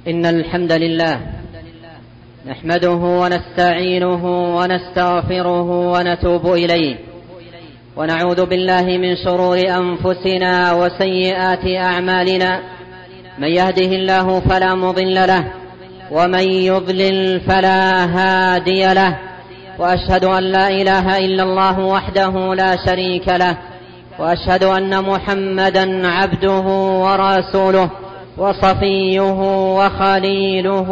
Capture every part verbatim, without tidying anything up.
إن الحمد لله نحمده ونستعينه ونستغفره ونتوب إليه، ونعوذ بالله من شرور أنفسنا وسيئات أعمالنا. من يهده الله فلا مضل له، ومن يضلل فلا هادي له، وأشهد أن لا إله إلا الله وحده لا شريك له، وأشهد أن محمدا عبده ورسوله وصفيه وخليله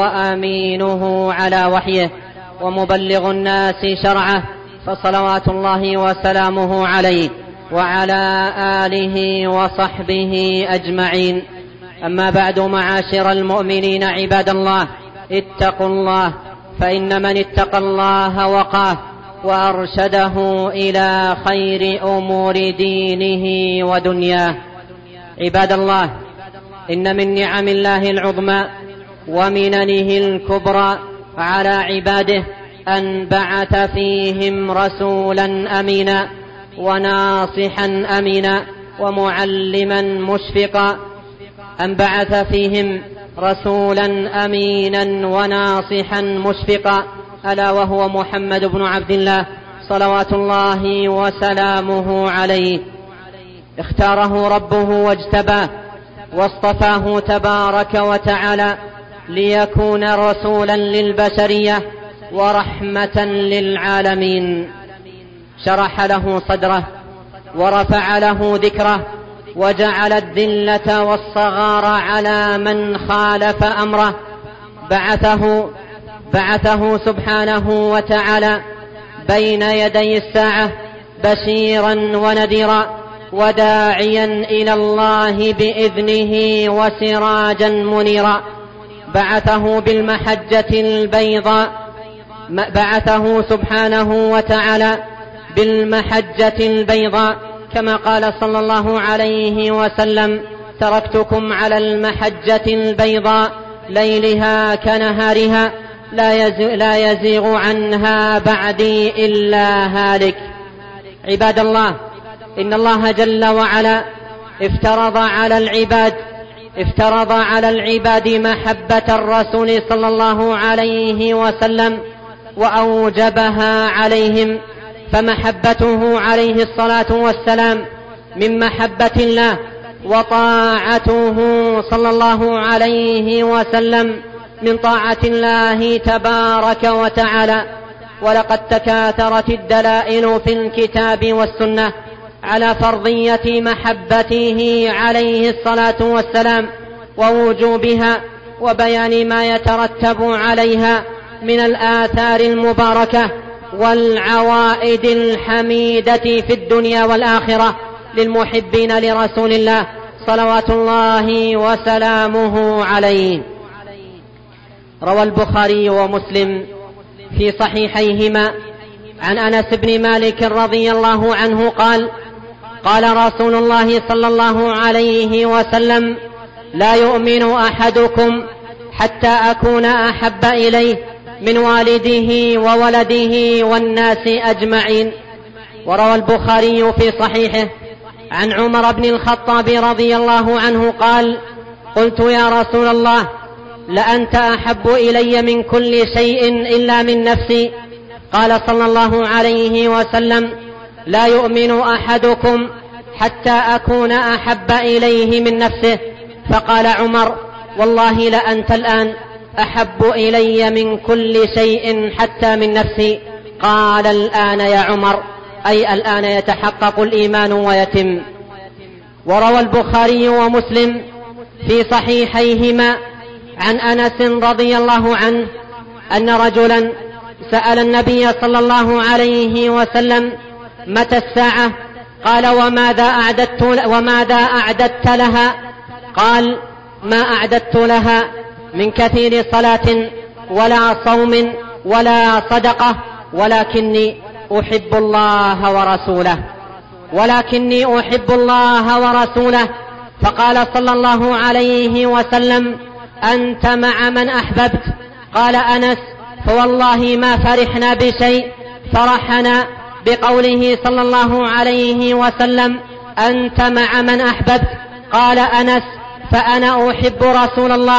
وأمينه على وحيه، ومبلغ الناس شرعه، فصلوات الله وسلامه عليه وعلى آله وصحبه أجمعين. أما بعد، معاشر المؤمنين عباد الله، اتقوا الله، فإن من اتقى الله وقاه وأرشده إلى خير أمور دينه ودنياه. عباد الله، إن من نعم الله العظمى ومننه الكبرى على عباده أن بعث فيهم رسولا أمينا وناصحا أمينا ومعلما مشفقا. أن بعث فيهم رسولا أمينا وناصحا مشفقا، ألا وهو محمد بن عبد الله صلوات الله وسلامه عليه. اختاره ربه واجتباه واصطفاه تبارك وتعالى ليكون رسولا للبشرية ورحمة للعالمين. شرح له صدره ورفع له ذكره، وجعل الذلة والصغار على من خالف أمره. بعثه بعثه سبحانه وتعالى بين يدي الساعة بشيرا ونذيرا، وداعيا إلى الله بإذنه وسراجا منيرا. بعثه بالمحجة البيضاء بعثه سبحانه وتعالى بالمحجة البيضاء، كما قال صلى الله عليه وسلم: تركتكم على المحجة البيضاء ليلها كنهارها لا يزيغ عنها بعدي إلا هالك. عباد الله، إن الله جل وعلا افترض على العباد افترض على العباد محبة الرسول صلى الله عليه وسلم وأوجبها عليهم، فمحبته عليه الصلاة والسلام من محبة الله، وطاعته صلى الله عليه وسلم من طاعة الله تبارك وتعالى. ولقد تكاثرت الدلائل في الكتاب والسنة على فرضية محبته عليه الصلاة والسلام ووجوبها، وبيان ما يترتب عليها من الآثار المباركة والعوائد الحميدة في الدنيا والآخرة للمحبين لرسول الله صلوات الله وسلامه عليه. روى البخاري ومسلم في صحيحيهما عن أنس بن مالك رضي الله عنه قال: قال رسول الله صلى الله عليه وسلم: لا يؤمن أحدكم حتى أكون أحب إليه من والده وولده والناس أجمعين. وروى البخاري في صحيحه عن عمر بن الخطاب رضي الله عنه قال: قلت يا رسول الله، لأنت أحب إلي من كل شيء إلا من نفسي. قال صلى الله عليه وسلم: لا يؤمن أحدكم حتى أكون أحب إليه من نفسه. فقال عمر: والله لأنت الآن أحب إلي من كل شيء حتى من نفسي. قال: الآن يا عمر، أي الآن يتحقق الإيمان ويتم. وروى البخاري ومسلم في صحيحيهما عن أنس رضي الله عنه أن رجلا سأل النبي صلى الله عليه وسلم: متى الساعة؟ قال: وماذا أعددت, وماذا أعددت لها؟ قال: ما أعددت لها من كثير صلاة ولا صوم ولا صدقة، ولكني أحب الله ورسوله ولكني أحب الله ورسوله. فقال صلى الله عليه وسلم: أنت مع من أحببت. قال أنس: فوالله ما فرحنا بشيء فرحنا بقوله صلى الله عليه وسلم: أنت مع من أحببت. قال أنس: فأنا أحب رسول الله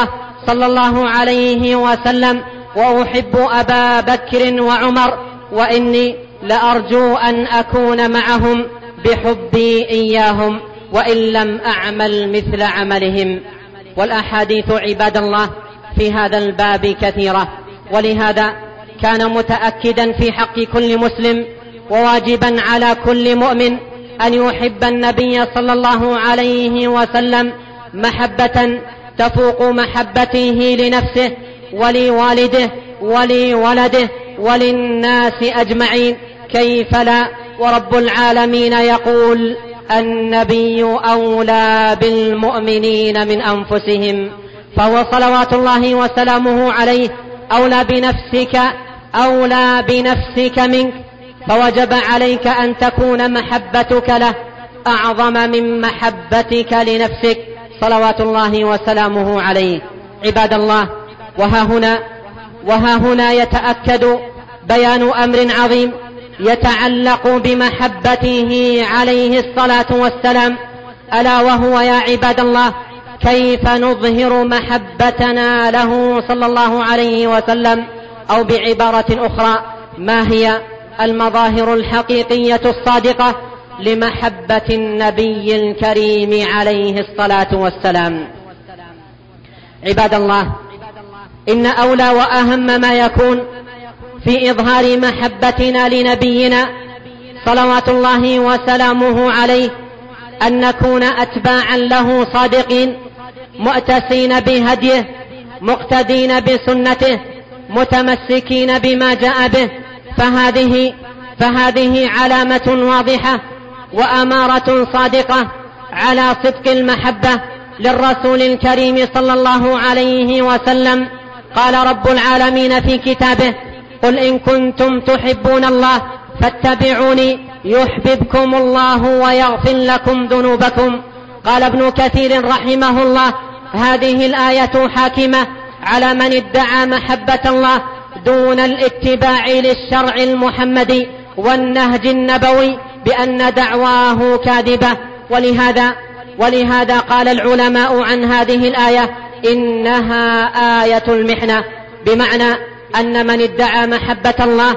صلى الله عليه وسلم وأحب أبا بكر وعمر، وإني لأرجو أن أكون معهم بحبي إياهم وإن لم أعمل مثل عملهم. والأحاديث عباد الله في هذا الباب كثيرة، ولهذا كان متأكدا في حق كل مسلم وواجبا على كل مؤمن أن يحب النبي صلى الله عليه وسلم محبة تفوق محبته لنفسه ولوالده ولولده وللناس أجمعين، كيف لا؟ ورب العالمين يقول: النبي أولى بالمؤمنين من أنفسهم، فهو صلوات الله وسلامه عليه أولى بنفسك أولى بنفسك منك، فوجب عليك أن تكون محبتك له أعظم من محبتك لنفسك صلوات الله وسلامه عليه. عباد الله، وها هنا وها هنا يتأكد بيان أمر عظيم يتعلق بمحبته عليه الصلاة والسلام، ألا وهو يا عباد الله كيف نظهر محبتنا له صلى الله عليه وسلم، أو بعبارة أخرى ما هي المظاهر الحقيقية الصادقة لمحبة النبي الكريم عليه الصلاة والسلام. عباد الله، إن أولى وأهم ما يكون في إظهار محبتنا لنبينا صلوات الله وسلامه عليه أن نكون أتباعا له صادقين، مؤتسين بهديه، مقتدين بسنته، متمسكين بما جاء به، فهذه فهذه علامة واضحة وأمارة صادقة على صدق المحبة للرسول الكريم صلى الله عليه وسلم. قال رب العالمين في كتابه: قل إن كنتم تحبون الله فاتبعوني يحببكم الله ويغفر لكم ذنوبكم. قال ابن كثير رحمه الله: هذه الآية حاكمة على من ادعى محبة الله دون الاتباع للشرع المحمدي والنهج النبوي بأن دعواه كاذبة. ولهذا ولهذا قال العلماء عن هذه الآية إنها آية المحنة، بمعنى أن من ادعى محبة الله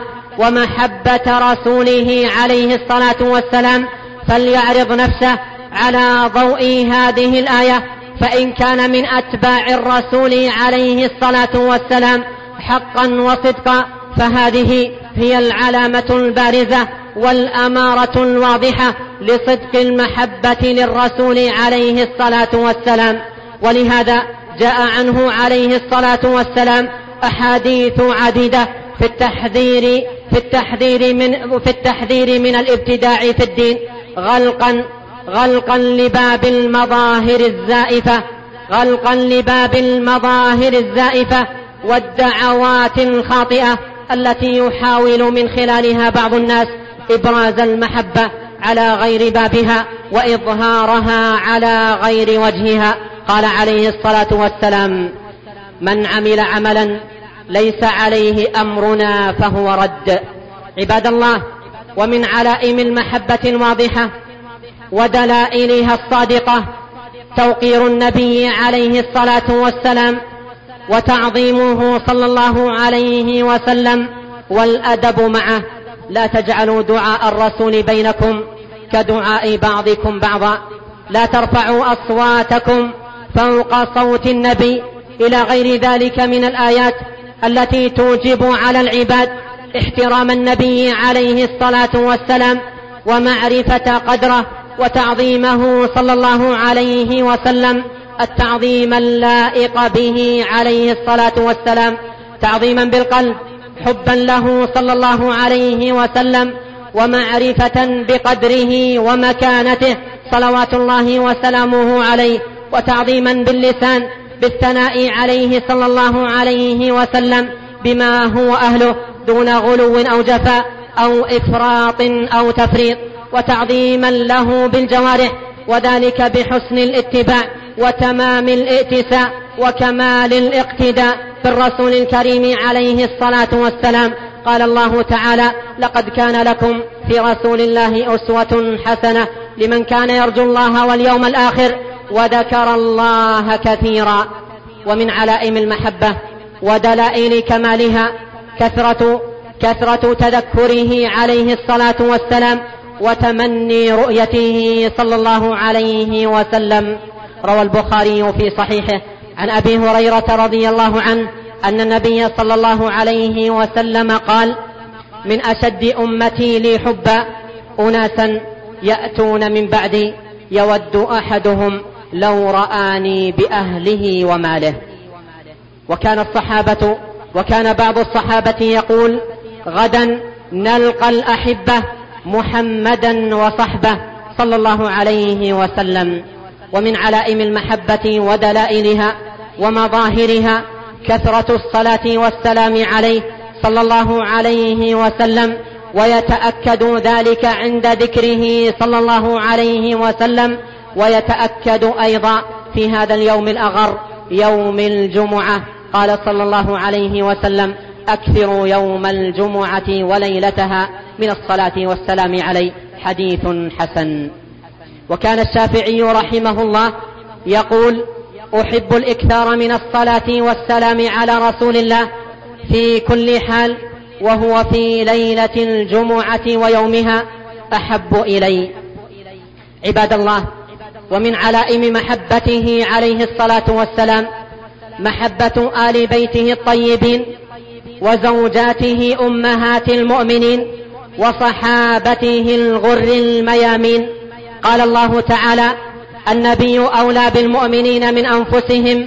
ومحبة رسوله عليه الصلاة والسلام فليعرض نفسه على ضوء هذه الآية، فإن كان من أتباع الرسول عليه الصلاة والسلام حقا وصدقا فهذه هي العلامة البارزة والأمارة الواضحة لصدق المحبة للرسول عليه الصلاة والسلام. ولهذا جاء عنه عليه الصلاة والسلام أحاديث عديدة في التحذير في التحذير من في التحذير من الابتداع في الدين، غلقا غلقا لباب المظاهر الزائفة غلقا لباب المظاهر الزائفة والدعوات الخاطئة التي يحاول من خلالها بعض الناس إبراز المحبة على غير بابها وإظهارها على غير وجهها. قال عليه الصلاة والسلام: من عمل عملا ليس عليه أمرنا فهو رد. عباد الله، ومن علائم المحبة الواضحة ودلائلها الصادقة توقير النبي عليه الصلاة والسلام وتعظيمه صلى الله عليه وسلم والأدب معه. لا تجعلوا دعاء الرسول بينكم كدعاء بعضكم بعضا، لا ترفعوا أصواتكم فوق صوت النبي، إلى غير ذلك من الآيات التي توجب على العباد احترام النبي عليه الصلاة والسلام ومعرفة قدره وتعظيمه صلى الله عليه وسلم التعظيم اللائق به عليه الصلاة والسلام، تعظيما بالقلب حبا له صلى الله عليه وسلم ومعرفة بقدره ومكانته صلوات الله وسلامه عليه، وتعظيما باللسان بالثناء عليه صلى الله عليه وسلم بما هو أهله دون غلو أو جفاء أو إفراط أو تفريط، وتعظيما له بالجوارح وذلك بحسن الاتباع وتمام الائتساء وكمال الاقتداء بالرسول الكريم عليه الصلاة والسلام. قال الله تعالى: لقد كان لكم في رسول الله أسوة حسنة لمن كان يرجو الله واليوم الآخر وذكر الله كثيرا. ومن علائم المحبة ودلائل كمالها كثرة كثرة تذكره عليه الصلاة والسلام وتمني رؤيته صلى الله عليه وسلم. روى البخاري في صحيحه عن أبي هريرة رضي الله عنه أن النبي صلى الله عليه وسلم قال: من أشد أمتي لي حبا أناسا يأتون من بعدي يود أحدهم لو رآني بأهله وماله. وكان الصحابة وكان بعض الصحابة يقول: غدا نلقى الأحبة محمدا وصحبه صلى الله عليه وسلم. ومن علائم المحبة ودلائلها ومظاهرها كثرة الصلاة والسلام عليه صلى الله عليه وسلم، ويتأكد ذلك عند ذكره صلى الله عليه وسلم، ويتأكد أيضا في هذا اليوم الأغر يوم الجمعة. قال صلى الله عليه وسلم: أكثروا يوم الجمعة وليلتها من الصلاة والسلام عليه. حديث حسن. وكان الشافعي رحمه الله يقول: أحب الإكثار من الصلاة والسلام على رسول الله في كل حال، وهو في ليلة الجمعة ويومها أحب إلي. عباد الله، ومن علائم محبته عليه الصلاة والسلام محبة آل بيته الطيبين وزوجاته أمهات المؤمنين وصحابته الغر الميامين. قال الله تعالى: النبي أولى بالمؤمنين من أنفسهم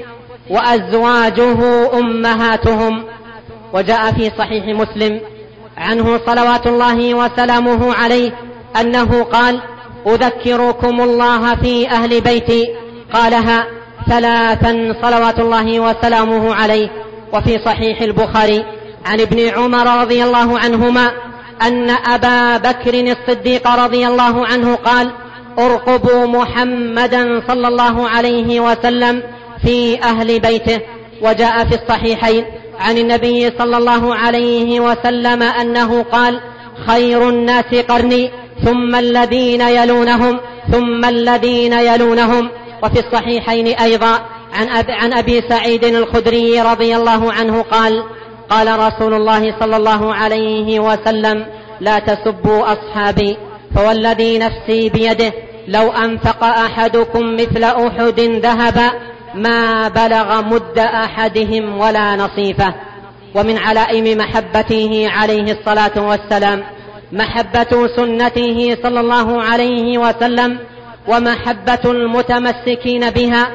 وأزواجه أمهاتهم. وجاء في صحيح مسلم عنه صلوات الله وسلامه عليه أنه قال: أذكركم الله في أهل بيتي، قالها ثلاثا صلوات الله وسلامه عليه. وفي صحيح البخاري عن ابن عمر رضي الله عنهما أن أبا بكر الصديق رضي الله عنه قال: ارقبوا محمدا صلى الله عليه وسلم في أهل بيته. وجاء في الصحيحين عن النبي صلى الله عليه وسلم أنه قال: خير الناس قرني ثم الذين يلونهم ثم الذين يلونهم. وفي الصحيحين أيضا عن, أب عن أبي سعيد الخدري رضي الله عنه قال: قال رسول الله صلى الله عليه وسلم: لا تسبوا أصحابي، فوالذي نفسي بيده لو أنفق أحدكم مثل أحد ذهبا ما بلغ مد أحدهم ولا نصيفه. ومن علائم محبته عليه الصلاة والسلام محبة سنته صلى الله عليه وسلم، ومحبة المتمسكين بها،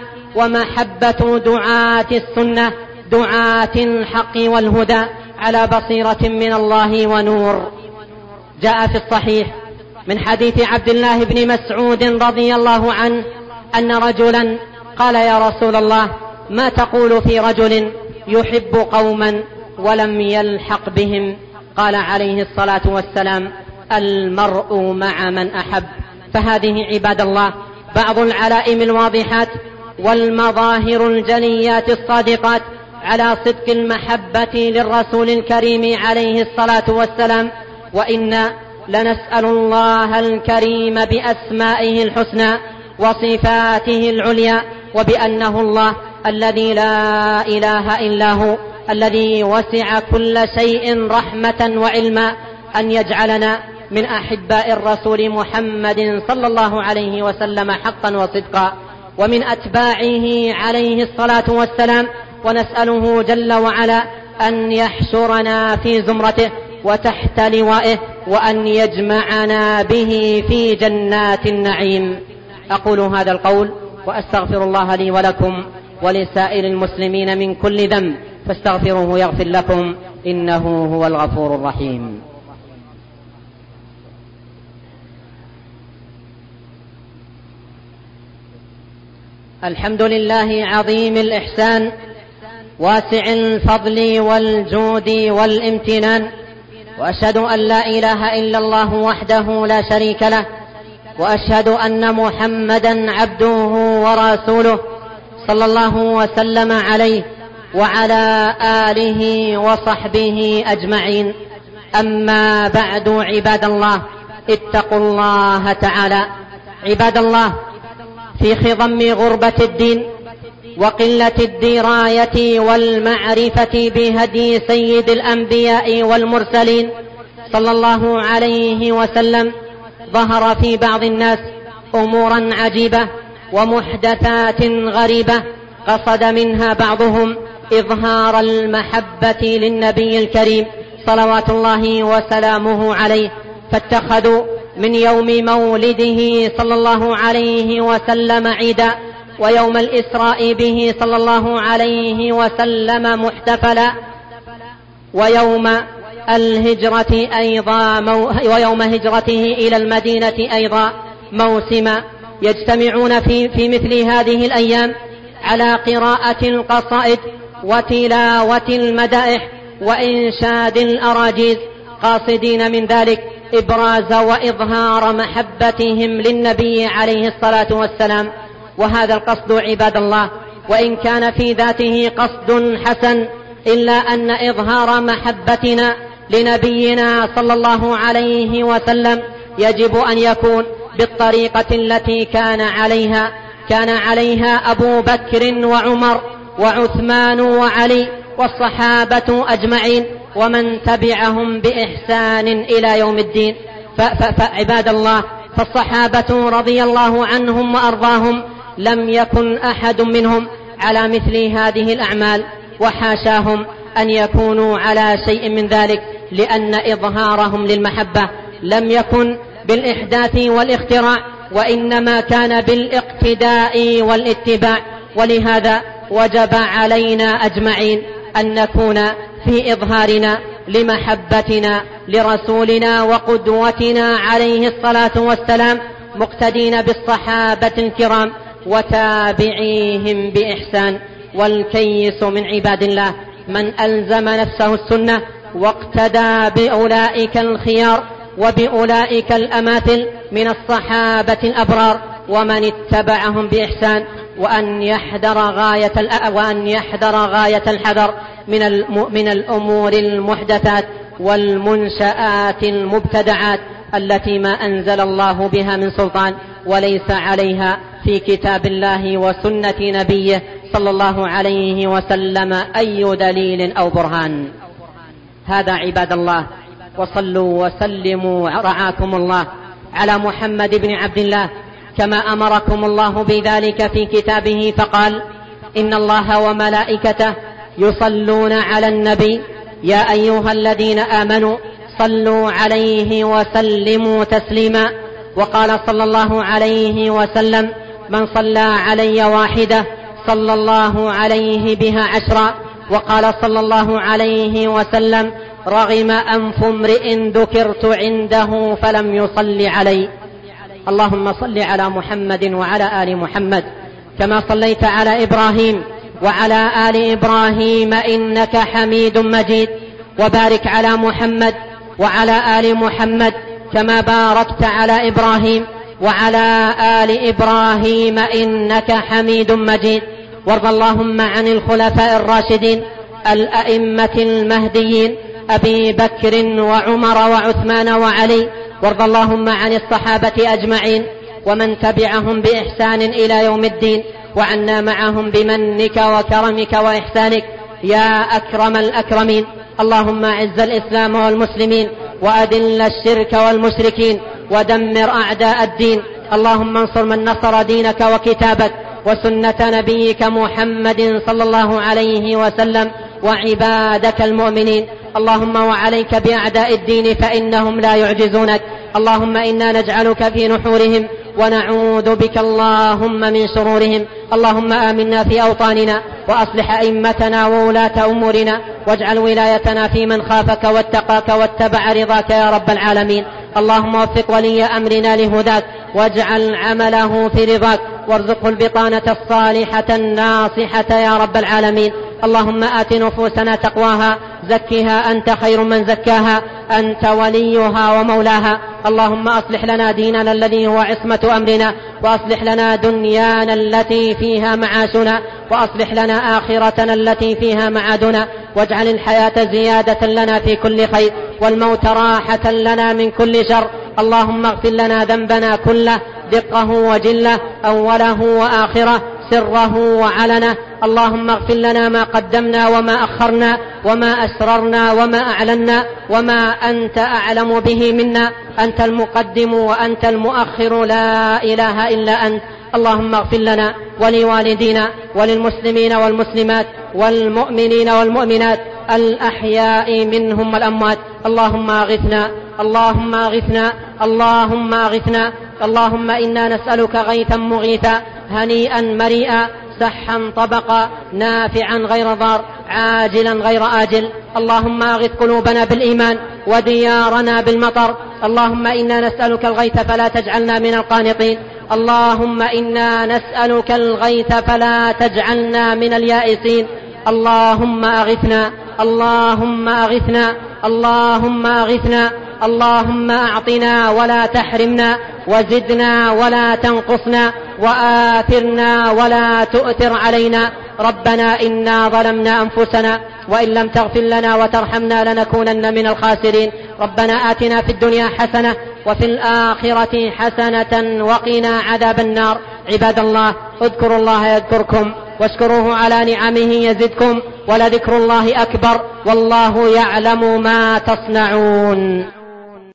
ومحبة دعاة السنة دعاة الحق والهدى على بصيرة من الله ونور. جاء في الصحيح من حديث عبد الله بن مسعود رضي الله عنه أن رجلا قال: يا رسول الله، ما تقول في رجل يحب قوما ولم يلحق بهم؟ قال عليه الصلاة والسلام: المرء مع من أحب. فهذه عباد الله بعض العلائم الواضحات والمظاهر الجليات الصادقات على صدق المحبة للرسول الكريم عليه الصلاة والسلام. وإنا لنسأل الله الكريم بأسمائه الحسنى وصفاته العليا، وبأنه الله الذي لا إله إلا هو، الذي وسع كل شيء رحمة وعلما، أن يجعلنا من أحباء الرسول محمد صلى الله عليه وسلم حقا وصدقا، ومن أتباعه عليه الصلاة والسلام. ونسأله جل وعلا أن يحشرنا في زمرته وتحت لوائه، وأن يجمعنا به في جنات النعيم. أقول هذا القول وأستغفر الله لي ولكم ولسائر المسلمين من كل ذنب، فاستغفروه يغفر لكم، إنه هو الغفور الرحيم. الحمد لله عظيم الإحسان واسع الفضل والجود والامتنان، وأشهد أن لا إله إلا الله وحده لا شريك له، وأشهد أن محمدا عبده ورسوله صلى الله وسلم عليه وعلى آله وصحبه أجمعين. أما بعد، عباد الله، اتقوا الله تعالى. عباد الله، في خضم غربة الدين وقلة الدراية والمعرفة بهدي سيد الأنبياء والمرسلين صلى الله عليه وسلم ظهر في بعض الناس أمورا عجيبة ومحدثات غريبة قصد منها بعضهم إظهار المحبة للنبي الكريم صلوات الله وسلامه عليه، فاتخذوا من يوم مولده صلى الله عليه وسلم عيدا، ويوم الإسراء به صلى الله عليه وسلم محتفلا، ويوم الهجرة أيضا مو ويوم هجرته إلى المدينة أيضا موسما. يجتمعون في, في مثل هذه الأيام على قراءة القصائد وتلاوة المدائح وإنشاد الأراجيز، قاصدين من ذلك إبراز وإظهار محبتهم للنبي عليه الصلاة والسلام. وهذا القصد عباد الله وإن كان في ذاته قصد حسن، إلا أن إظهار محبتنا لنبينا صلى الله عليه وسلم يجب أن يكون بالطريقة التي كان عليها كان عليها أبو بكر وعمر وعثمان وعلي والصحابة أجمعين ومن تبعهم بإحسان إلى يوم الدين. فعباد الله، فالصحابة رضي الله عنهم وأرضاهم لم يكن أحد منهم على مثل هذه الأعمال، وحاشاهم أن يكونوا على شيء من ذلك، لأن إظهارهم للمحبة لم يكن بالإحداث والاختراع، وإنما كان بالاقتداء والاتباع. ولهذا وجب علينا أجمعين أن نكون في إظهارنا لمحبتنا لرسولنا وقدوتنا عليه الصلاة والسلام مقتدين بالصحابة الكرام وتابعيهم بإحسان. والكيس من عباد الله من ألزم نفسه السنة واقتدى بأولئك الخيار وبأولئك الأماثل من الصحابة الأبرار ومن اتبعهم بإحسان، وأن يحذر غاية وأن يحذر غاية الحذر من من الأمور المحدثات والمنشآت المبتدعات التي ما أنزل الله بها من سلطان وليس عليها في كتاب الله وسنة نبيه صلى الله عليه وسلم أي دليل أو برهان. هذا عباد الله، وصلوا وسلموا رعاكم الله على محمد بن عبد الله كما أمركم الله بذلك في كتابه، فقال: إن الله وملائكته يصلون على النبي يا أيها الذين آمنوا صلوا عليه وسلموا تسليما. وقال صلى الله عليه وسلم: من صلى علي واحدة صلى الله عليه بها عشرا. وقال صلى الله عليه وسلم: رغم أنف امرئ ذكرت عنده فلم يصل علي. اللهم صل على محمد وعلى آل محمد كما صليت على إبراهيم وعلى آل إبراهيم إنك حميد مجيد، وبارك على محمد وعلى آل محمد كما باركت على إبراهيم وعلى آل إبراهيم إنك حميد مجيد. وارض اللهم عن الخلفاء الراشدين الأئمة المهديين أبي بكر وعمر وعثمان وعلي، وارض اللهم عن الصحابة أجمعين ومن تبعهم بإحسان إلى يوم الدين، وعنا معهم بمنك وكرمك وإحسانك يا أكرم الأكرمين. اللهم أعز الإسلام والمسلمين وأذل الشرك والمشركين ودمر أعداء الدين. اللهم انصر من نصر دينك وكتابك وسنة نبيك محمد صلى الله عليه وسلم وعبادك المؤمنين. اللهم وعليك بأعداء الدين فإنهم لا يعجزونك. اللهم إنا نجعلك في نحورهم ونعوذ بك اللهم من شرورهم. اللهم آمنا في أوطاننا وأصلح أئمتنا وولاة أمورنا، واجعل ولايتنا في من خافك واتقاك واتبع رضاك يا رب العالمين. اللهم وفق ولي أمرنا لهداك واجعل عمله في رضاك، وارزقه البطانة الصالحة الناصحة يا رب العالمين. اللهم آت نفوسنا تقواها زكها أنت خير من زكاها أنت وليها ومولاها. اللهم أصلح لنا ديننا الذي هو عصمة أمرنا، وأصلح لنا دنيانا التي فيها معاشنا، وأصلح لنا آخرتنا التي فيها معادنا، واجعل الحياة زيادة لنا في كل خير والموت راحة لنا من كل شر. اللهم اغفر لنا ذنبنا كله دقه وجله أوله وآخره سره وعلنه. اللهم اغفر لنا ما قدمنا وما أخرنا وما أسررنا وما أعلنا وما أنت أعلم به منا. أنت المقدم وأنت المؤخر، لا إله إلا أنت. اللهم اغفر لنا ولوالدينا وللمسلمين والمسلمات والمؤمنين والمؤمنات الأحياء منهم والأموات. اللهم أغثنا اللهم أغثنا اللهم أغثنا. اللهم إنا نسألك غيثا مغيثا هنيئا مريئا سحا طبقا نافعا غير ضار عاجلا غير آجل. اللهم أغث قلوبنا بالإيمان وديارنا بالمطر. اللهم إنا نسألك الغيث فلا تجعلنا من القانطين. اللهم إنا نسألك الغيث فلا تجعلنا من اليائسين. اللهم أغثنا اللهم أغثنا اللهم أغثنا. اللهم أعطنا ولا تحرمنا، وزدنا ولا تنقصنا، وآثرنا ولا تؤثر علينا. ربنا إنا ظلمنا أنفسنا وإن لم تغفر لنا وترحمنا لنكونن من الخاسرين. ربنا آتنا في الدنيا حسنة وفي الآخرة حسنة وقنا عذاب النار. عباد الله، اذكروا الله يذكركم واشكروه على نعمه يزدكم، ولذكر الله أكبر، والله يعلم ما تصنعون.